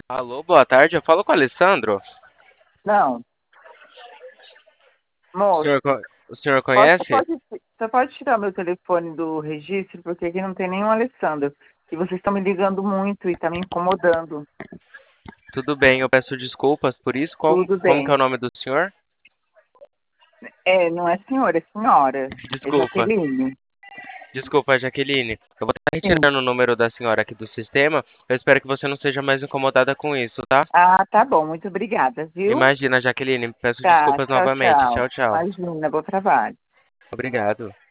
Alô, boa tarde. Eu falo com o Alessandro. Não, O moço, senhor, o senhor você conhece? pode, você pode tirar meu telefone do registro, porque aqui não tem nenhum Alessandro. E vocês estão me ligando muito e está me incomodando. Tudo bem, eu peço desculpas por isso. Tudo Como que é o bem. nome do senhor? É, não é senhor, é senhora. É Desculpa. Jaqueline. Desculpa, Jaqueline. Eu vou estar Sim. retirando o número da senhora aqui do sistema. Eu espero que você não seja mais incomodada com isso, tá? Ah, tá bom. Muito obrigada, viu? Imagina, Jaqueline. Peço Tá, desculpas tchau, novamente. tchau. Tchau, tchau. Imagina, bom trabalho. Obrigado.